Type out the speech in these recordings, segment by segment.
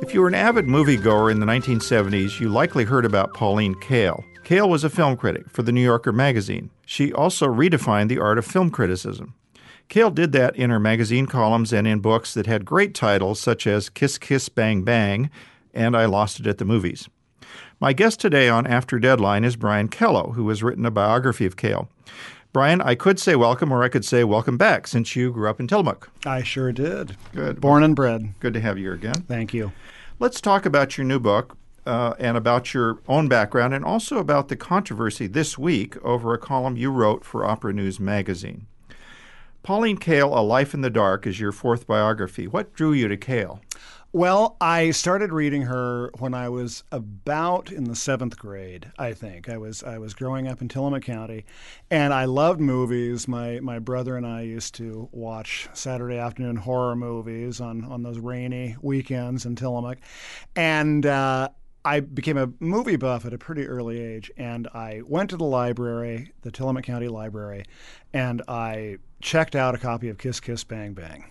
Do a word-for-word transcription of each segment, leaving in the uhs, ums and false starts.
If you were an avid moviegoer in the nineteen seventies, you likely heard about Pauline Kael. Kael was a film critic for the New Yorker magazine. She also redefined the art of film criticism. Kael did that in her magazine columns and in books that had great titles such as Kiss Kiss Bang Bang and I Lost It at the Movies. My guest today on After Deadline is Brian Kello, who has written a biography of Kael. Brian, I could say welcome, or I could say welcome back, since you grew up in Tillamook. I sure did. Good. Born and bred. Good to have you here again. Thank you. Let's talk about your new book uh, and about your own background, and also about the controversy this week over a column you wrote for Opera News magazine. Pauline Kael, A Life in the Dark, is your fourth biography. What drew you to Kael? Well, I started reading her when I was about in the seventh grade, I think. I was I was growing up in Tillamook County, and I loved movies. My my brother and I used to watch Saturday afternoon horror movies on, on those rainy weekends in Tillamook. And uh, I became a movie buff at a pretty early age, and I went to the library, the Tillamook County Library, and I checked out a copy of Kiss Kiss Bang Bang,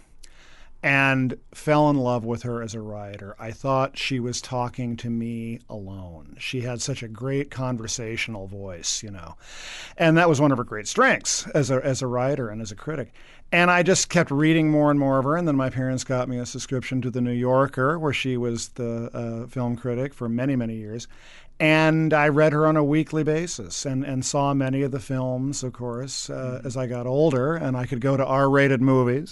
and fell in love with her as a writer. I thought she was talking to me alone. She had such a great conversational voice, you know. And that was one of her great strengths as a as a writer and as a critic. And I just kept reading more and more of her, and then my parents got me a subscription to The New Yorker, where she was the uh, film critic for many, many years. And I read her on a weekly basis and, and saw many of the films, of course, uh, as I got older and I could go to R-rated movies.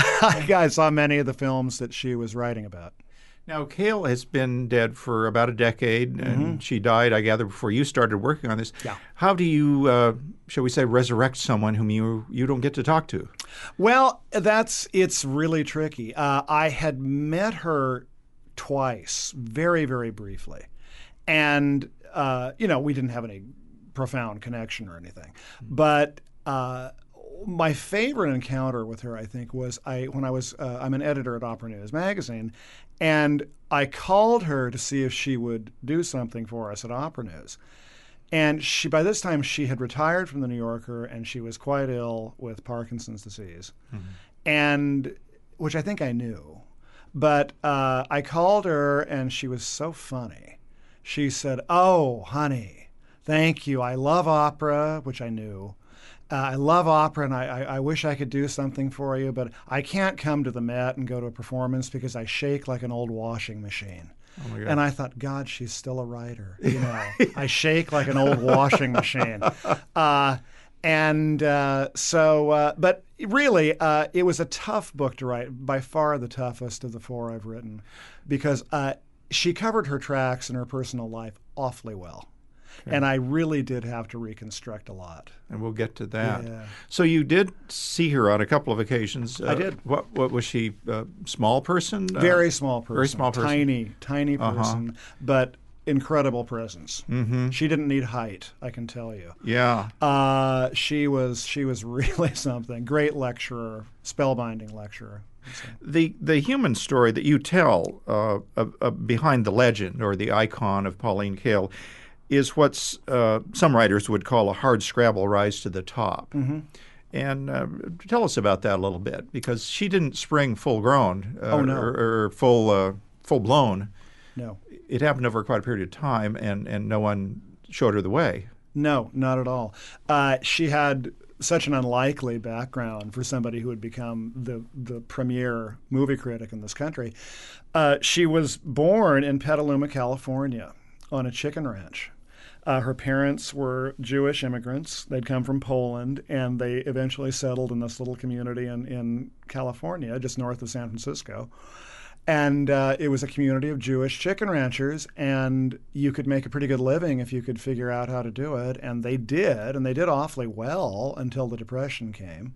I saw many of the films that she was writing about. Now, Kael has been dead for about a decade, and Mm-hmm. she died, I gather, before you started working on this. Yeah. How do you, uh, shall we say, resurrect someone whom you you don't get to talk to? Well, that's it's really tricky. Uh, I had met her twice, very, very briefly. And, uh, you know, we didn't have any profound connection or anything. But uh, my favorite encounter with her, I think, was I when I was uh, I'm an editor at Opera News magazine, and I called her to see if she would do something for us at Opera News. And she, by this time, she had retired from the New Yorker, and she was quite ill with Parkinson's disease, mm-hmm. and which I think I knew. But uh, I called her, and she was so funny. She said, "Oh, honey, thank you. I love opera," which I knew. Uh, I love opera, and I, I, I wish I could do something for you, but I can't come to the Met and go to a performance because I shake like an old washing machine. Oh my God. And I thought, God, she's still a writer. You know, I shake like an old washing machine. Uh, and uh, so, uh, but really, uh, it was a tough book to write, by far the toughest of the four I've written, because uh, she covered her tracks and her personal life awfully well. Okay. And I really did have to reconstruct a lot. And we'll get to that. Yeah. So you did see her on a couple of occasions. I uh, did. What, what was she? A small person? Very small person. Very small person. Tiny, tiny person, uh-huh. but incredible presence. Mm-hmm. She didn't need height, I can tell you. Yeah. Uh, she was she was really something. Great lecturer, spellbinding lecturer. The the human story that you tell uh, uh, uh, behind the legend or the icon of Pauline Kael is what uh, some writers would call a hard scrabble rise to the top. Mm-hmm. And uh, tell us about that a little bit, because she didn't spring full grown uh, oh, no. or, or full uh, full blown. No. It happened over quite a period of time, and, and no one showed her the way. No, not at all. Uh, she had such an unlikely background for somebody who had become the the premier movie critic in this country. Uh, she was born in Petaluma, California, on a chicken ranch. Uh, her parents were Jewish immigrants. They'd come from Poland, and they eventually settled in this little community in, in California, just north of San Francisco. And uh, it was a community of Jewish chicken ranchers, and you could make a pretty good living if you could figure out how to do it. And they did, and they did awfully well until the Depression came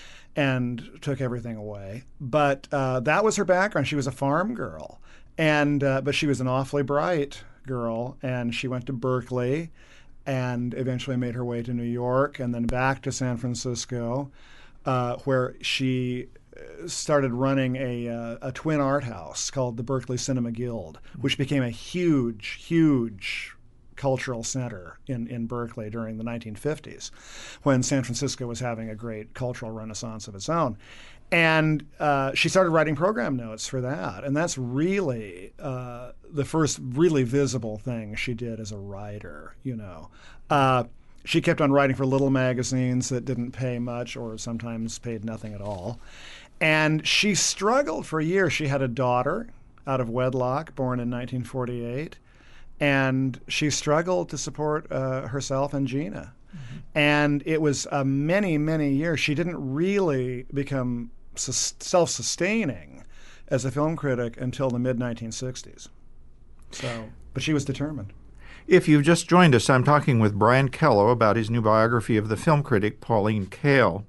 and took everything away. But uh, that was her background. She was a farm girl, and uh, but she was an awfully bright girl, and she went to Berkeley and eventually made her way to New York and then back to San Francisco, uh, where she started running a, uh, a twin art house called the Berkeley Cinema Guild, which became a huge, huge cultural center in, in Berkeley during the nineteen fifties, when San Francisco was having a great cultural renaissance of its own. And uh, she started writing program notes for that. And that's really uh, the first really visible thing she did as a writer, you know. Uh, she kept on writing for little magazines that didn't pay much or sometimes paid nothing at all. And she struggled for years. She had a daughter out of wedlock, born in nineteen forty-eight. And she struggled to support uh, herself and Gina. Mm-hmm. And it was uh, many, many years. She didn't really become self-sustaining as a film critic until the mid nineteen sixties. So, but she was determined. If you've just joined us, I'm talking with Brian Kello about his new biography of the film critic Pauline Kael.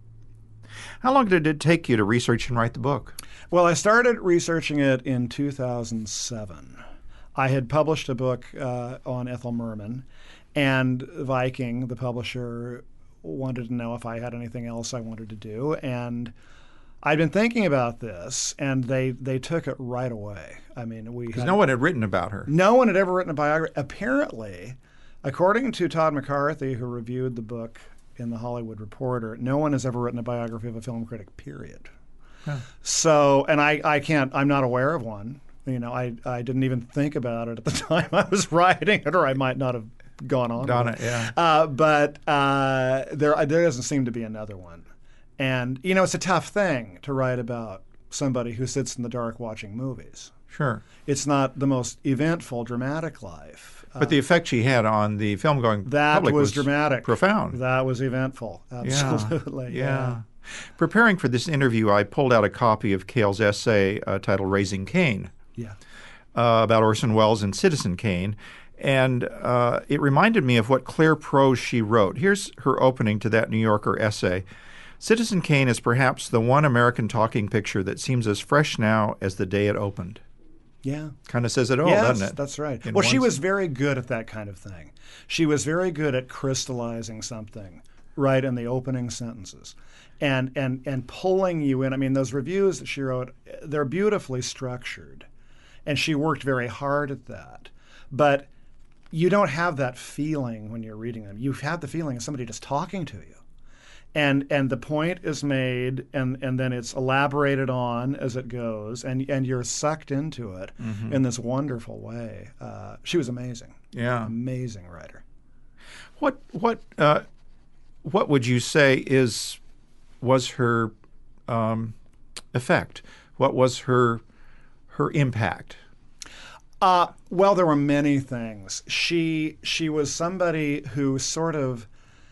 How long did it take you to research and write the book? Well, I started researching it in two thousand seven. I had published a book uh, on Ethel Merman, and Viking, the publisher, wanted to know if I had anything else I wanted to do, and I'd been thinking about this, and they, they took it right away. I mean, we because no one had written about her. No one had ever written a biography. Apparently, according to Todd McCarthy, who reviewed the book in the Hollywood Reporter, no one has ever written a biography of a film critic. Period. Huh. So, and I, I can't. I'm not aware of one. You know, I I didn't even think about it at the time I was writing it, or I might not have gone on. Done it, it, yeah. Uh, but uh, there there doesn't seem to be another one. And, you know, it's a tough thing to write about somebody who sits in the dark watching movies. Sure. It's not the most eventful, dramatic life. But uh, the effect she had on the film-going that public was, was dramatic. Profound. That was eventful. Absolutely. Yeah. yeah. yeah. Preparing for this interview, I pulled out a copy of Kael's essay uh, titled Raising Cain, yeah. uh, about Orson Welles and Citizen Kane. And uh, it reminded me of what Claire prose she wrote. Here's her opening to that New Yorker essay. Citizen Kane is perhaps the one American talking picture that seems as fresh now as the day it opened. Yeah. Kind of says it all, yes, doesn't it? That's right. In well, she sense. was very good at that kind of thing. She was very good at crystallizing something right in the opening sentences and, and, and pulling you in. I mean, those reviews that she wrote, they're beautifully structured, and she worked very hard at that. But you don't have that feeling when you're reading them. You have the feeling of somebody just talking to you. And and the point is made, and, and then it's elaborated on as it goes, and and you're sucked into it mm-hmm. in this wonderful way. Uh, she was amazing. Yeah, amazing writer. What what uh, what would you say is was her um, effect? What was her her impact? Uh, well, there were many things. She she was somebody who sort of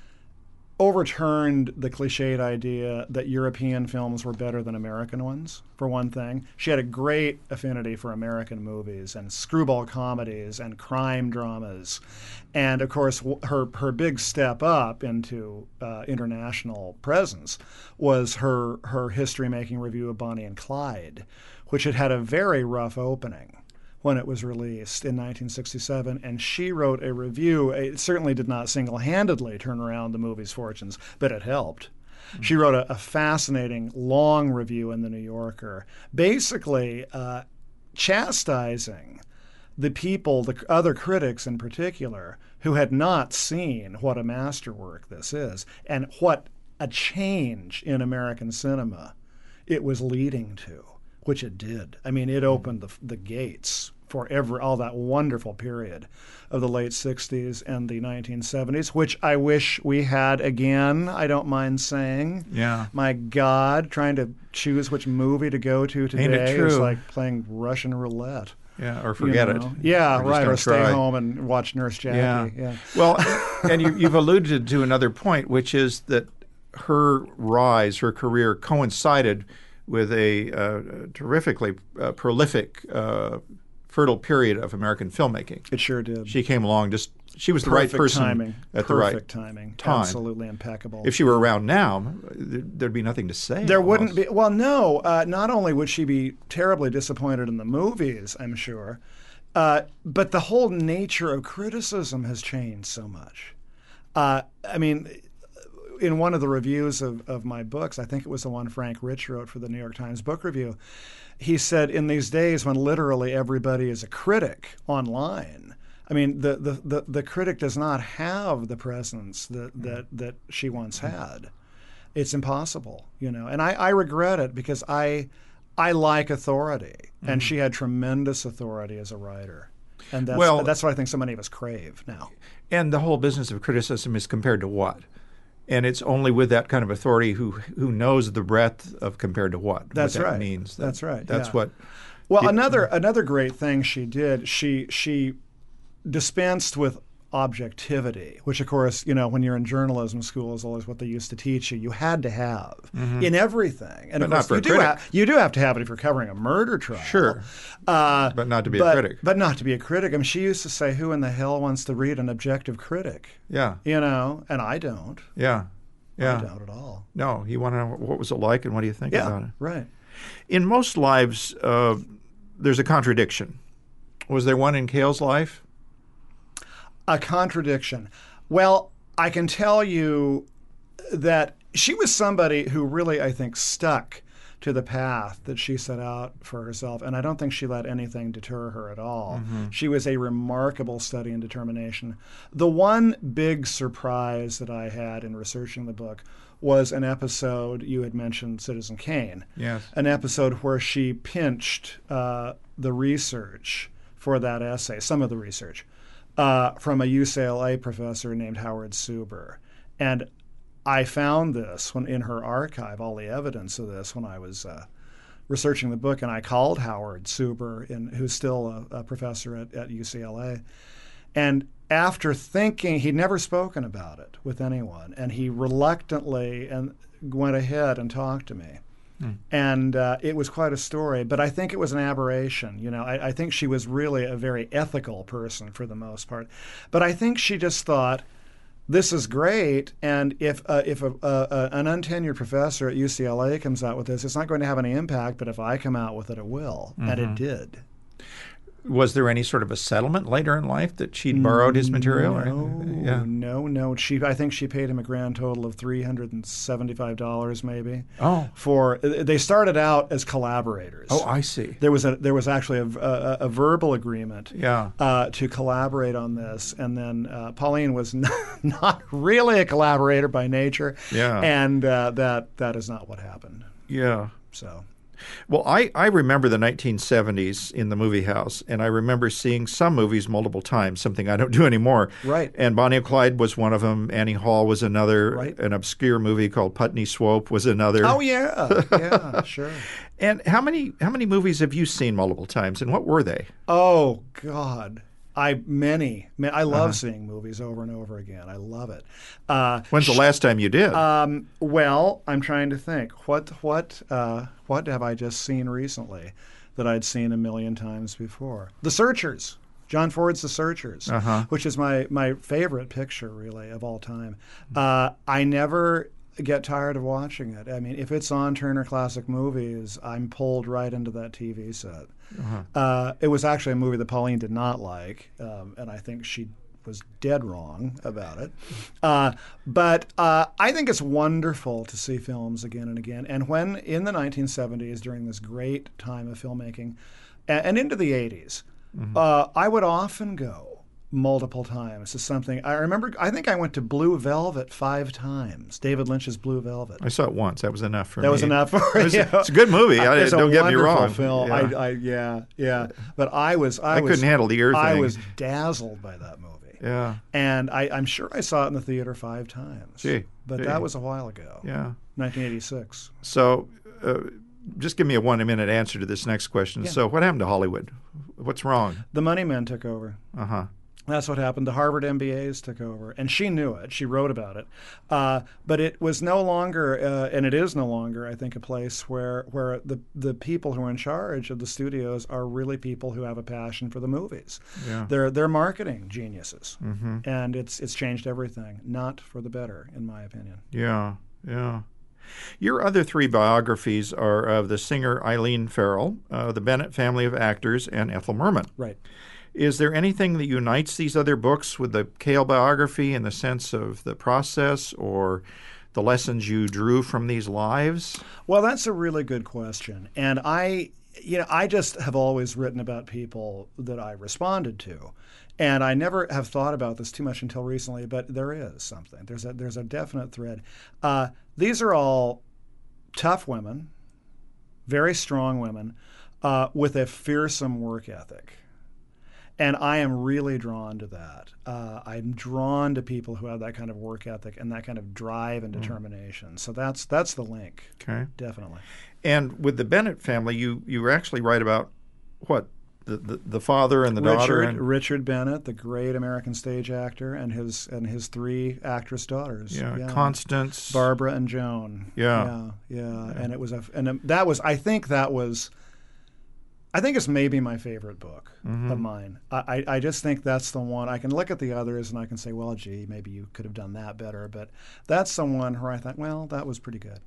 overturned the cliched idea that European films were better than American ones, for one thing. She had a great affinity for American movies and screwball comedies and crime dramas. And, of course, her her big step up into uh, international presence was her, her history-making review of Bonnie and Clyde, which had had a very rough opening when it was released in nineteen sixty-seven, and she wrote a review. It certainly did not single-handedly turn around the movie's fortunes, but it helped. Mm-hmm. She wrote a, a fascinating, long review in The New Yorker, basically uh, chastising the people, the other critics in particular, who had not seen what a masterwork this is and what a change in American cinema it was leading to. Which it did. I mean, it opened the, the gates for every, all that wonderful period of the late sixties and the nineteen seventies, which I wish we had again, I don't mind saying. Yeah. My God, trying to choose which movie to go to today Ain't it true? is like playing Russian roulette. Yeah, or forget you know? it. Yeah, or right, or stay try. home and watch Nurse Jackie. Yeah. yeah. Well, and you, you've alluded to another point, which is that her rise, her career coincided with a uh, terrifically uh, prolific, uh, fertile period of American filmmaking. It sure did. She came along just, she was Perfect the right person timing. at Perfect the right timing. time. Absolutely impeccable. If she were around now, there'd be nothing to say. There almost. wouldn't be. Well, no. Uh, not only would she be terribly disappointed in the movies, I'm sure, uh, but the whole nature of criticism has changed so much. Uh, I mean, in one of the reviews of, of my books, I think it was the one Frank Rich wrote for the New York Times Book Review, he said, in these days when literally everybody is a critic online, I mean, the, the, the, the critic does not have the presence that, that, that she once had. It's impossible, you know. And I, I regret it because I I like authority, mm-hmm. and she had tremendous authority as a writer. And that's, well, that's what I think so many of us crave now. And the whole business of criticism is compared to what? And it's only with that kind of authority who who knows the breadth of compared to what. That's what that right. means. That, that's right. That's yeah. what. Well, it, another another great thing she did, she she dispensed with objectivity, which of course, you know, when you're in journalism school is always what they used to teach you. You had to have mm-hmm. in everything, and but of not course for you a do critic. have you do have to have it if you're covering a murder trial. Sure, uh, but not to be but, a critic. But not to be a critic. I mean, she used to say, "Who in the hell wants to read an objective critic?" Yeah, you know, and I don't. Yeah, yeah, I don't at all. No, you want to know what was it like and what do you think yeah, about it? Right. In most lives, uh, there's a contradiction. Was there one in Cale's life? A contradiction. Well, I can tell you that she was somebody who really, I think, stuck to the path that she set out for herself, and I don't think she let anything deter her at all. Mm-hmm. She was a remarkable study in determination. The one big surprise that I had in researching the book was an episode, you had mentioned Citizen Kane, yes. an episode where she pinched uh, the research for that essay, some of the research, Uh, from a U C L A professor named Howard Suber. And I found this when in her archive, all the evidence of this, when I was uh, researching the book, and I called Howard Suber, in, who's still a, a professor at, at U C L A. And after thinking, he'd never spoken about it with anyone, and he reluctantly and went ahead and talked to me. Hmm. And uh, it was quite a story, but I think it was an aberration. You know, I, I think she was really a very ethical person for the most part. But I think she just thought, this is great, and if uh, if a, a, an untenured professor at U C L A comes out with this, it's not going to have any impact, but if I come out with it, it will. Mm-hmm. And it did. Was there any sort of a settlement later in life that she'd borrowed his material? No, or, yeah. no, no. She, I think she paid him a grand total of three hundred and seventy-five dollars, maybe. Oh, for they started out as collaborators. Oh, I see. There was a there was actually a, a, a verbal agreement. Yeah. Uh, to collaborate on this, and then uh, Pauline was not, not really a collaborator by nature. Yeah. And uh, that that is not what happened. Yeah. So. Well, I, I remember the nineteen seventies in the movie house, and I remember seeing some movies multiple times, something I don't do anymore. Right. And Bonnie and Clyde was one of them. Annie Hall was another. Right. An obscure movie called Putney Swope was another. Oh, yeah. Yeah, sure. And how many how many movies have you seen multiple times, and what were they? Oh, God. I many. I love uh-huh. seeing movies over and over again. I love it. Uh, When's the last time you did? Um, well, I'm trying to think. What what uh, what have I just seen recently that I'd seen a million times before? The Searchers. John Ford's The Searchers, uh-huh. which is my, my favorite picture, really, of all time. Uh, I never get tired of watching it. I mean, if it's on Turner Classic Movies, I'm pulled right into that T V set. Uh-huh. Uh, it was actually a movie that Pauline did not like, um, and I think she was dead wrong about it. Uh, but uh, I think it's wonderful to see films again and again. And when in the nineteen seventies, during this great time of filmmaking, and, and into the eighties, mm-hmm. uh, I would often go multiple times to something. I remember, I think I went to Blue Velvet five times, David Lynch's Blue Velvet. I saw it once. That was enough for that me. That was enough for it. Was, you. It's a good movie. I, it's don't a get me wonderful wrong. film. Yeah. I, I, yeah, yeah. But I was, I, I was, couldn't handle the ear thing. I was dazzled by that movie. Yeah. And I, I'm sure I saw it in the theater five times. Gee. But gee. that was a while ago. Yeah. nineteen eighty-six. So uh, just give me a one-minute answer to this next question. Yeah. So what happened to Hollywood? What's wrong? The money men took over. Uh-huh. That's what happened. The Harvard M B As took over, and she knew it. She wrote about it, uh, but it was no longer, uh, and it is no longer, I think, a place where where the the people who are in charge of the studios are really people who have a passion for the movies. Yeah. They're they're marketing geniuses, mm-hmm. and it's it's changed everything, not for the better, in my opinion. Yeah, yeah. Your other three biographies are of the singer Eileen Farrell, uh, the Bennett family of actors, and Ethel Merman. Right. Is there anything that unites these other books with the Cale biography in the sense of the process or the lessons you drew from these lives? Well, that's a really good question. And I, you know, I just have always written about people that I responded to. And I never have thought about this too much until recently, but there is something. There's a there's a definite thread. Uh, these are all tough women, very strong women, uh, with a fearsome work ethic. And I am really drawn to that. Uh, I'm drawn to people who have that kind of work ethic and that kind of drive and determination. Mm. So that's that's the link. Okay, definitely. And with the Bennett family, you you were actually right about what the the, the father and the Richard, daughter. And... Richard Bennett, the great American stage actor, and his and his three actress daughters. Yeah, yeah. Constance, Barbara, and Joan. Yeah, yeah, yeah. yeah. And it was a and that was I think that was. I think it's maybe my favorite book mm-hmm. of mine. I, I just think that's the one. I can look at the others and I can say, well, gee, maybe you could have done that better. But that's the one where I thought, well, that was pretty good.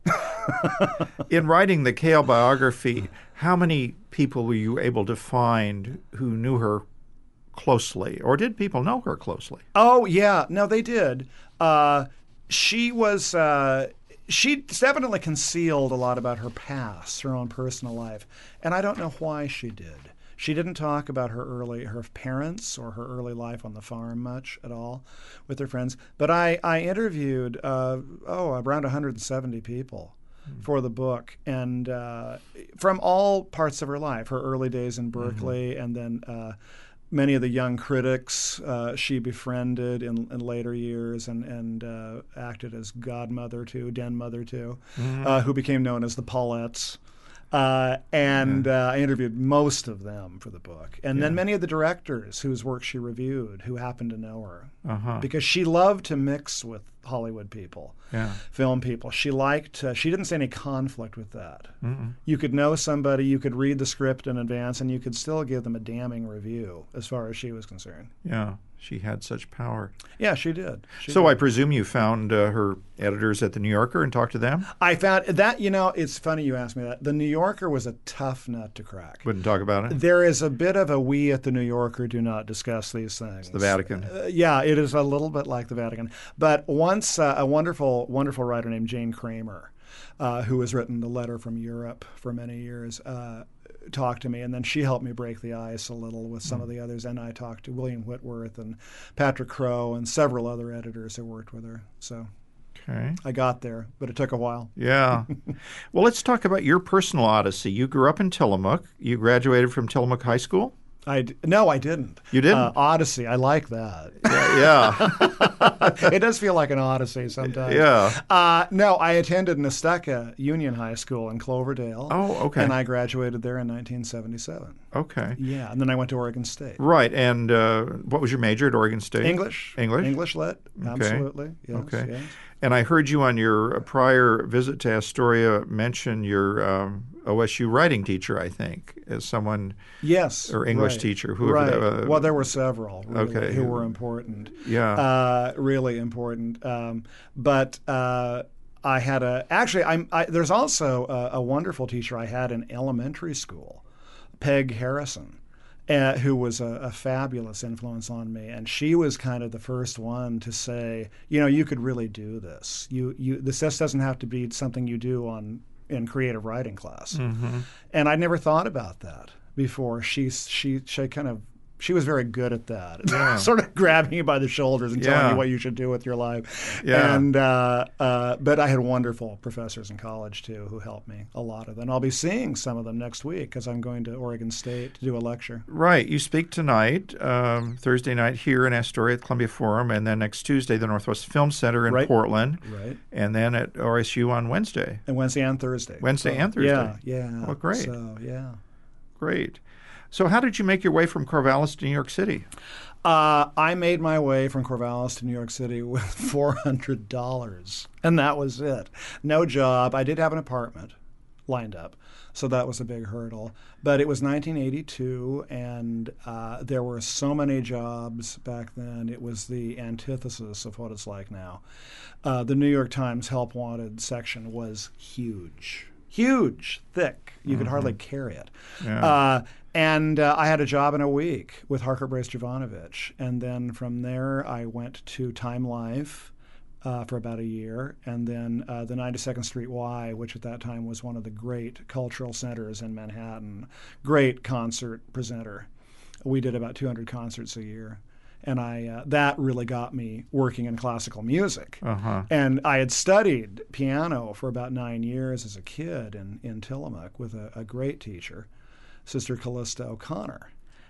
In writing the Cale biography, how many people were you able to find who knew her closely? Or did people know her closely? Oh, yeah. No, they did. Uh, she was... Uh, She definitely concealed a lot about her past, her own personal life, and I don't know why she did. She didn't talk about her early, her parents or her early life on the farm much at all with her friends. But I, I interviewed, uh, oh, around one hundred seventy people mm. for the book, and uh, from all parts of her life, her early days in Berkeley, mm-hmm. and then uh, many of the young critics uh, she befriended in, in later years and, and uh, acted as godmother to, den mother to, mm-hmm. uh, who became known as the Paulettes. Uh, and yeah. uh, I interviewed most of them for the book. And yeah. then many of the directors whose work she reviewed who happened to know her. Uh-huh. Because she loved to mix with Hollywood people, yeah. film people. She liked, uh, she didn't see any conflict with that. Mm-mm. You could know somebody, you could read the script in advance, and you could still give them a damning review as far as she was concerned. Yeah. She had such power. Yeah, she did. She so did. I presume you found uh, her editors at The New Yorker and talked to them? I found that, you know, it's funny you asked me that. The New Yorker was a tough nut to crack. Wouldn't talk about it? There is a bit of a we at The New Yorker do not discuss these things. It's the Vatican. Uh, yeah, it is a little bit like the Vatican. But once uh, a wonderful, wonderful writer named Jane Kramer, uh, who has written The Letter from Europe for many years, uh, talked to me, and then she helped me break the ice a little with some mm. of the others, and I talked to William Whitworth and Patrick Crowe and several other editors who worked with her. So okay. I got there, but it took a while. Yeah. Well, let's talk about your personal odyssey. You grew up in Tillamook. You graduated from Tillamook High School? I d- no, I didn't. You didn't? Uh, Odyssey. I like that. Yeah. yeah. It does feel like an Odyssey sometimes. Yeah. Uh, no, I attended Nesteka Union High School in Cloverdale. Oh, okay. And I graduated there in nineteen seventy-seven. Okay. Yeah, and then I went to Oregon State. Right. And uh, what was your major at Oregon State? English. English? English lit. Okay. Absolutely. Yes, okay. Yes. And I heard you on your prior visit to Astoria mention your um, O S U writing teacher, I think, as someone. Yes. Or English right. teacher. Whoever right. that, uh, well, there were several really, okay. who were important. Yeah. Uh, really important. Um, but uh, I had a, actually, I'm, I, there's also a, a wonderful teacher I had in elementary school, Peg Harrison. Uh, who was a, a fabulous influence on me, and she was kind of the first one to say, you know, you could really do this. You, you, this just doesn't have to be something you do on in creative writing class. Mm-hmm. And I'd never thought about that before. She, she, she kind of. She was very good at that, yeah. sort of grabbing you by the shoulders and telling yeah. you what you should do with your life. Yeah. And uh, uh, but I had wonderful professors in college too who helped me a lot of them. I'll be seeing some of them next week because I'm going to Oregon State to do a lecture. Right. You speak tonight, um, Thursday night here in Astoria at Columbia Forum, and then next Tuesday the Northwest Film Center in right. Portland. Right. And then at O S U on Wednesday. And Wednesday and Thursday. Wednesday so, and Thursday. Yeah. Yeah. Well, great. So yeah. Great. So how did you make your way from Corvallis to New York City? Uh, I made my way from Corvallis to New York City with four hundred dollars, and that was it. No job. I did have an apartment lined up, so that was a big hurdle. But it was nineteen eighty-two, and uh, there were so many jobs back then. It was the antithesis of what it's like now. Uh, the New York Times Help Wanted section was huge. Huge, thick. You mm-hmm. could hardly carry it. Yeah. Uh, and uh, I had a job in a week with Harker Brace Jovanovich. And then from there, I went to Time Life uh, for about a year. And then uh, the ninety-second Street Y, which at that time was one of the great cultural centers in Manhattan. Great concert presenter. We did about two hundred concerts a year. And I uh, that really got me working in classical music. Uh-huh. And I had studied piano for about nine years as a kid in, in Tillamook with a, a great teacher, Sister Callista O'Connor.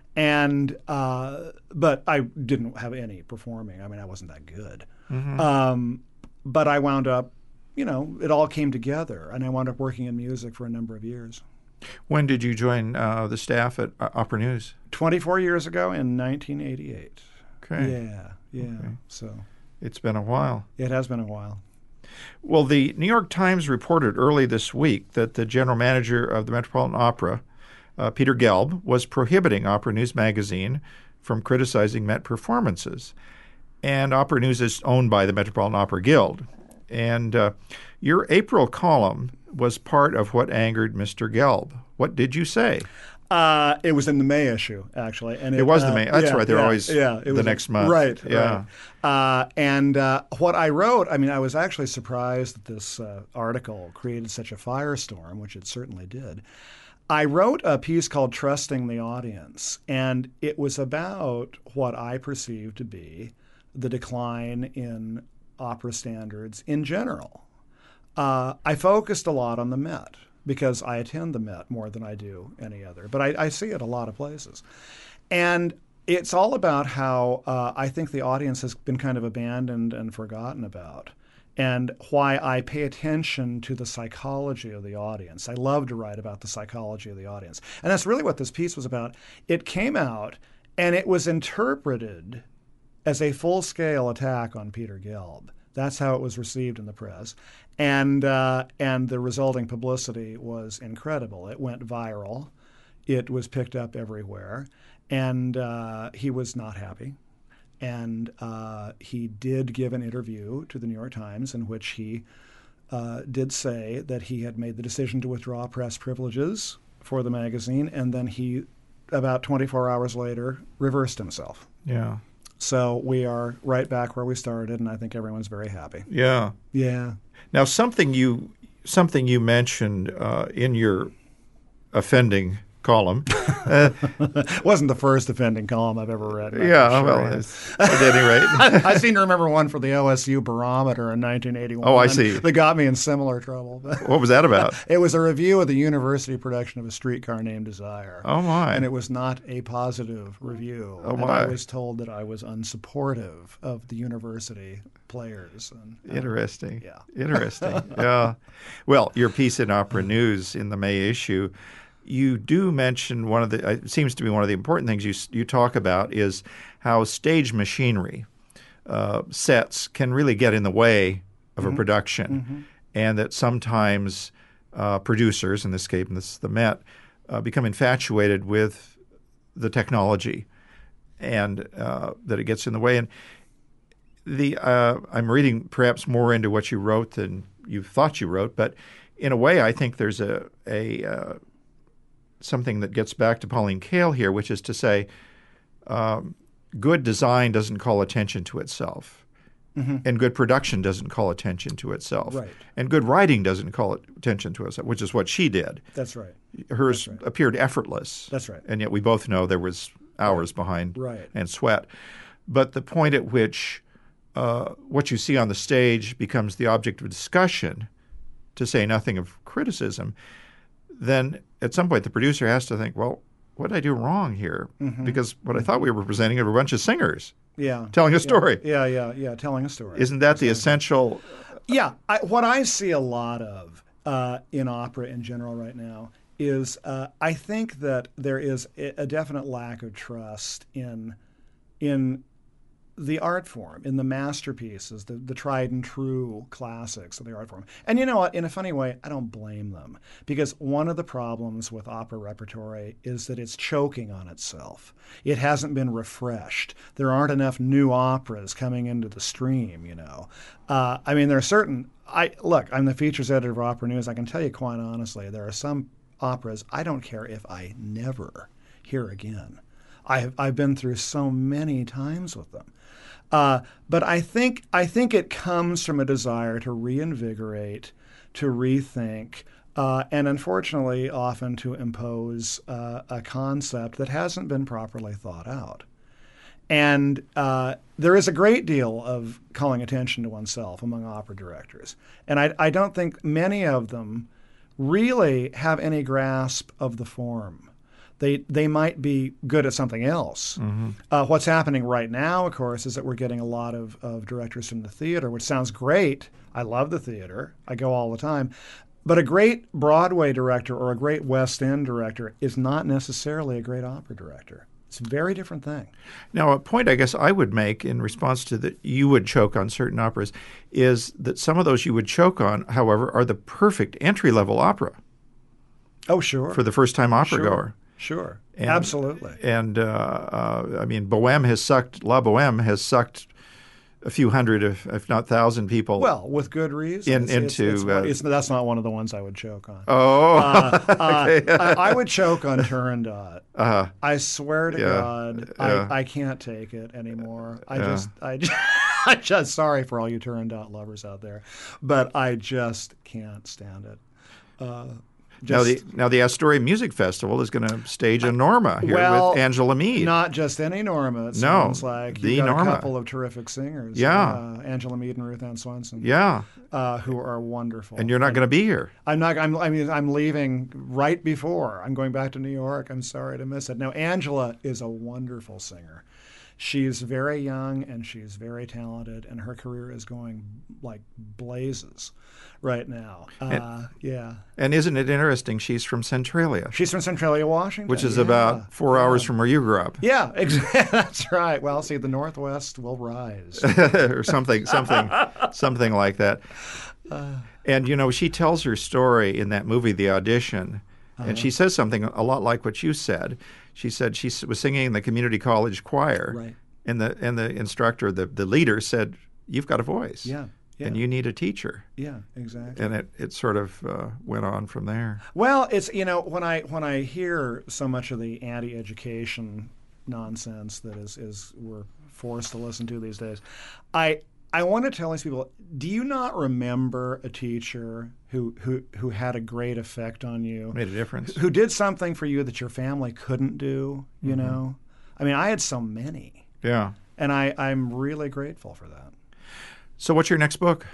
And uh, but I didn't have any performing. I mean, I wasn't that good. Mm-hmm. Um, but I wound up, you know, it all came together, and I wound up working in music for a number of years. When did you join uh, the staff at uh, Opera News? twenty-four years ago in nineteen eighty-eight. Okay. Yeah, yeah. Okay. So It's been a while. it has been a while. Well, the New York Times reported early this week that the general manager of the Metropolitan Opera, uh, Peter Gelb, was prohibiting Opera News magazine from criticizing Met performances. And Opera News is owned by the Metropolitan Opera Guild. And uh, your April column was part of what angered Mister Gelb. What did you say? Uh, it was in the May issue, actually. And It, it was uh, the May. That's yeah, right. They're yeah, always yeah, it the was next a, month. Right, yeah. right. Uh, and uh, what I wrote, I mean, I was actually surprised that this uh, article created such a firestorm, which it certainly did. I wrote a piece called Trusting the Audience, and it was about what I perceived to be the decline in opera standards in general. Uh, I focused a lot on the Met because I attend the Met more than I do any other, but I, I see it a lot of places. And it's all about how uh, I think the audience has been kind of abandoned and forgotten about, and why I pay attention to the psychology of the audience. I love to write about the psychology of the audience. And that's really what this piece was about. It came out and it was interpreted as a full-scale attack on Peter Gelb. That's how it was received in the press. And uh, and the resulting publicity was incredible. It went viral. It was picked up everywhere. And uh, he was not happy. And uh, he did give an interview to the New York Times in which he uh, did say that he had made the decision to withdraw press privileges for the magazine. And then he, about twenty-four hours later, reversed himself. Yeah. So we are right back where we started, and I think everyone's very happy. Yeah. Yeah. Now, something you something you mentioned uh, in your offending column. Uh, wasn't the first offending column I've ever read. Yeah, sure well, it's, at any rate. I seem to remember one for the O S U Barometer in nineteen eighty-one. Oh, I see. That got me in similar trouble. What was that about? It was a review of the university production of A Streetcar Named Desire. Oh, my. And it was not a positive review. Oh, and my. I was told that I was unsupportive of the university players. And, uh, Interesting. Yeah. Interesting. Yeah. Well, your piece in Opera News in the May issue, you do mention one of the, it seems to be one of the important things you you talk about is how stage machinery, uh, sets can really get in the way of Mm-hmm. a production, Mm-hmm. and that sometimes uh, producers, in this case, this is the Met, uh, become infatuated with the technology, and uh, that it gets in the way. And the uh, I'm reading perhaps more into what you wrote than you thought you wrote, but in a way, I think there's a a uh, something that gets back to Pauline Kael here, which is to say, um, good design doesn't call attention to itself, Mm-hmm. and good production doesn't call attention to itself, Right. and good writing doesn't call attention to itself, which is what she did. That's right. Hers That's right. appeared effortless. That's right. And yet we both know there was hours behind Right. and sweat. But the point at which uh, what you see on the stage becomes the object of discussion, to say nothing of criticism, then at some point the producer has to think, well, what did I do wrong here? Mm-hmm. Because what I thought we were presenting are a bunch of singers Yeah. telling a story. Yeah, yeah, yeah, telling a story. Isn't that the essential? Yeah, I, what I see a lot of uh, in opera in general right now is uh, I think that there is a, a definite lack of trust in in the art form, in the masterpieces, the, the tried and true classics of the art form. And you know what? In a funny way, I don't blame them, because one of the problems with opera repertory is that it's choking on itself. It hasn't been refreshed. There aren't enough new operas coming into the stream, you know. Uh, I mean, there are certain, I look, I'm the features editor of Opera News. I can tell you quite honestly, there are some operas I don't care if I never hear again. I've, I've been through so many times with them. Uh, but I think I think it comes from a desire to reinvigorate, to rethink, uh, and unfortunately often to impose uh, a concept that hasn't been properly thought out. And uh, there is a great deal of calling attention to oneself among opera directors. And I, I don't think many of them really have any grasp of the form. They they might be good at something else. Mm-hmm. Uh, what's happening right now, of course, is that we're getting a lot of, of directors from the theater, which sounds great. I love the theater. I go all the time. But a great Broadway director or a great West End director is not necessarily a great opera director. It's a very different thing. Now, a point I guess I would make in response to that you would choke on certain operas is that some of those you would choke on, however, are the perfect entry-level opera. Oh, sure. For the first-time opera sure. goer. Sure, and, absolutely. And, uh, uh, I mean, Bohème has sucked, La Bohème has sucked a few hundred, if, if not thousand people. Well, with good reason. In, it's, into it's, it's, uh, it's, that's not one of the ones I would choke on. Oh, uh, okay. uh, I, I would choke on Turandot. Uh-huh. I swear to Yeah. God, Yeah. I, I can't take it anymore. I Yeah. just, I just, I just, sorry for all you Turandot lovers out there, but I just can't stand it. Uh, Now just, the now the Astoria Music Festival is going to stage a Norma here well, with Angela Mead. Not just any Norma. It No, sounds like the you've got Norma. a couple of terrific singers. Yeah. uh, Angela Mead and Ruth Ann Swanson. Yeah, uh, who are wonderful. and you're not going to be here. I'm not. I'm, I mean, I'm leaving right before. I'm going back to New York. I'm sorry to miss it. Now, Angela is a wonderful singer. She's very young and she's very talented, and her career is going like blazes right now. Uh, And- yeah. And isn't it interesting? She's from Centralia, She's from Centralia, Washington. which is yeah. about four yeah. hours from where you grew up, Yeah, exactly. That's right. Well, see, the Northwest will rise. or something, something, something like that. And you know, she tells her story in that movie, The Audition, Uh-huh. and she says something a lot like what you said. She said she s- was singing in the community college choir, Right. and the and the instructor, the the leader, said, "You've got a voice, Yeah. Yeah. and you need a teacher." Yeah, exactly. And it, it sort of uh, went on from there. Well, it's you know when I when I hear so much of the anti-education nonsense that is is we're forced to listen to these days, I I want to tell these people: do you not remember a teacher who who who had a great effect on you, Made a difference. who did something for you that your family couldn't do? You Mm-hmm. know, I mean, I had so many, Yeah. and I I'm really grateful for that. So what's your next book?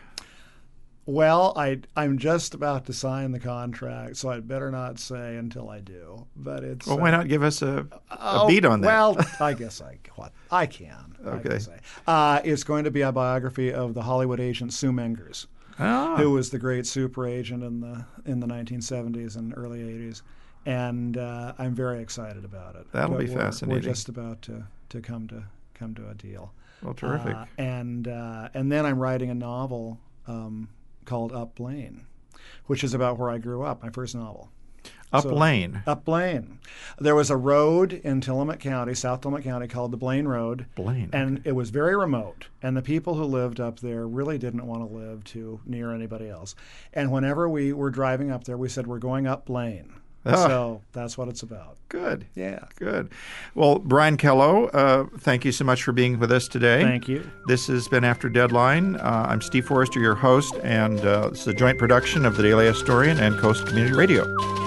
Well, I I'm just about to sign the contract, so I'd better not say until I do. But it's Well, why uh, not give us a, a oh, beat on that? Well, I guess I what I can. I Okay. can say. Uh, it's going to be a biography of the Hollywood agent Sue Mengers, Ah, who was the great super agent in the in the nineteen seventies and early eighties, and uh, I'm very excited about it. That'll But be we're, fascinating. We're just about to, to come to come to a deal. well, terrific. Uh, and uh, and then I'm writing a novel um, called Up Lane, which is about where I grew up. My first novel. Up so- Lane. Up Lane. There was a road in Tillamook County, South Tillamook County, called the Blaine Road. Blaine. And it was very remote. And the people who lived up there really didn't want to live too near anybody else. And whenever we were driving up there, we said, we're going up Blaine. Ah. So that's what it's about. Good. Yeah. Good. Well, Brian Kello, uh, thank you so much for being with us today. Thank you. This has been After Deadline. Uh, I'm Steve Forrester, your host, and uh, it's a joint production of the Daily Historian and Coast Community Radio.